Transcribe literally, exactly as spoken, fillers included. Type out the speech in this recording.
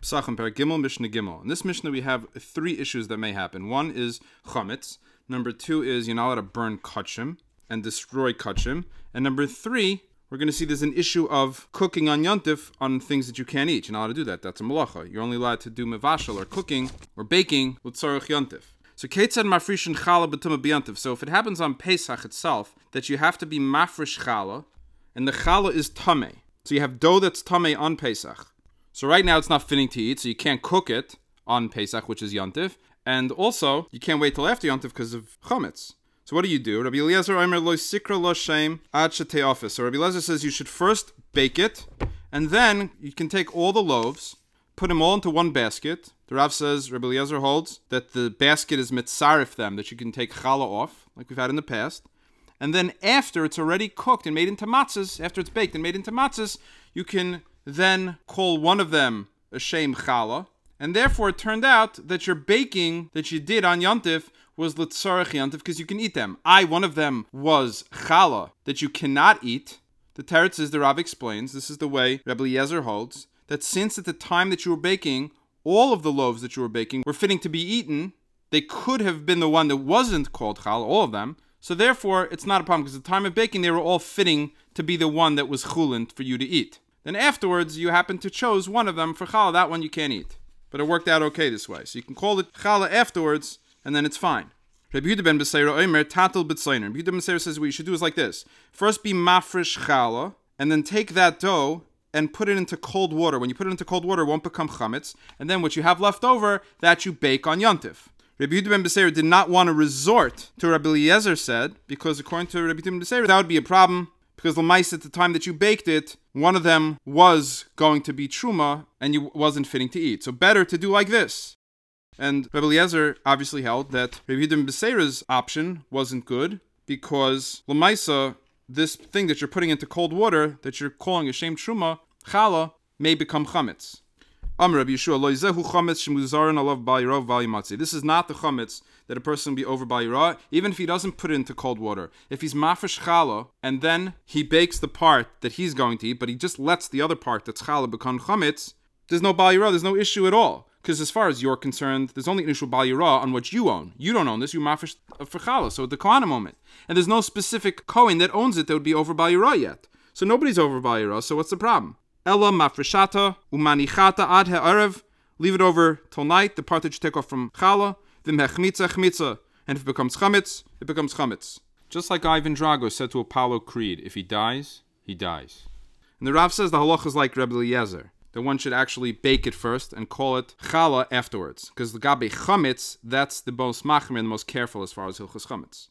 Pesachim Per Gimel Mishnah Gimel. In this Mishnah we have three issues that may happen. One is chametz. Number two is you're not allowed to burn kachim and destroy kachim. And number three, we're going to see there's an issue of cooking on Yontif on things that you can't eat. You're not allowed to do that. That's a malacha. You're only allowed to do mevashel or cooking or baking with tzarech Yontif. So ketzad mafrishin challah b'tumah b'yontif. So if it happens on Pesach itself that you have to be mafresh challah, and the challah is tameh. So you have dough that's tameh on Pesach. So right now it's not fitting to eat, so you can't cook it on Pesach, which is Yontif. And also, you can't wait till after Yontif because of chametz. So what do you do? Rabbi Eliezer Omer lo sikra lo shem ad shete'ofis. So Rabbi Eliezer says you should first bake it, and then you can take all the loaves, put them all into one basket. The Rav says, Rabbi Eliezer holds, that the basket is mitzarif them, that you can take challah off, like we've had in the past. And then after it's already cooked and made into matzahs, after it's baked and made into matzahs, you can then call one of them a shem challah. And therefore it turned out that your baking that you did on Yontif was l'tzarech Yontif because you can eat them. I, one of them was challah that you cannot eat. The teretz is, the Rav explains, this is the way Rabbi Eliezer holds, that since at the time that you were baking, all of the loaves that you were baking were fitting to be eaten, they could have been the one that wasn't called challah, all of them. So therefore, it's not a problem because at the time of baking, they were all fitting to be the one that was chulin for you to eat. Then afterwards, you happen to choose one of them for challah, that one you can't eat. But it worked out okay this way. So you can call it challah afterwards, and then it's fine. Rabbi Yehuda ben Beseira Omer tatel b'tzainer. Rabbi Yehuda ben Beseira says what you should do is like this. First be mafresh challah, and then take that dough and put it into cold water. When you put it into cold water, it won't become chametz. And then what you have left over, that you bake on Yontif. Rabbi Yehuda ben Beseira did not want to resort to Rabbi Eliezer said, because according to Rabbi Yehuda ben Beseira, that would be a problem, because l'mais at the time that you baked it, one of them was going to be truma, and you wasn't fitting to eat. So better to do like this. And Rabbi Eliezer obviously held that Rabbi Yehuda ben Beseira's option wasn't good, because l'maisa, this thing that you're putting into cold water, that you're calling a shem truma, challah, may become chametz. Amr Rabbi Yeshua, lo yizehu chametz shemuzarin alav ba'yirah v'alimatzi. This is not the chametz that a person will be over ba'yirah, even if he doesn't put it into cold water. If he's mafresh challah, and then he bakes the part that he's going to eat, but he just lets the other part that's challah become chametz, there's no ba'yirah, there's no issue at all. Because as far as you're concerned, there's only an issue of ba'yirah on what you own. You don't own this, you mafresh for challah, so at the kohana moment. And there's no specific kohen that owns it that would be over ba'yirah yet. So nobody's over ba'yirah, so what's the problem? Ella mafreshata umanichata ad ha'arev. Leave it over till night, the part that you take off from challah. Vim hechmitza chmitza. And if it becomes chametz, it becomes chametz. Just like Ivan Drago said to Apollo Creed, if he dies, he dies. And the Rav says the halach is like Rebbe Eliezer, that one should actually bake it first and call it challah afterwards. Because the gabe chametz, that's the most machmir and the most careful as far as hilchos chametz.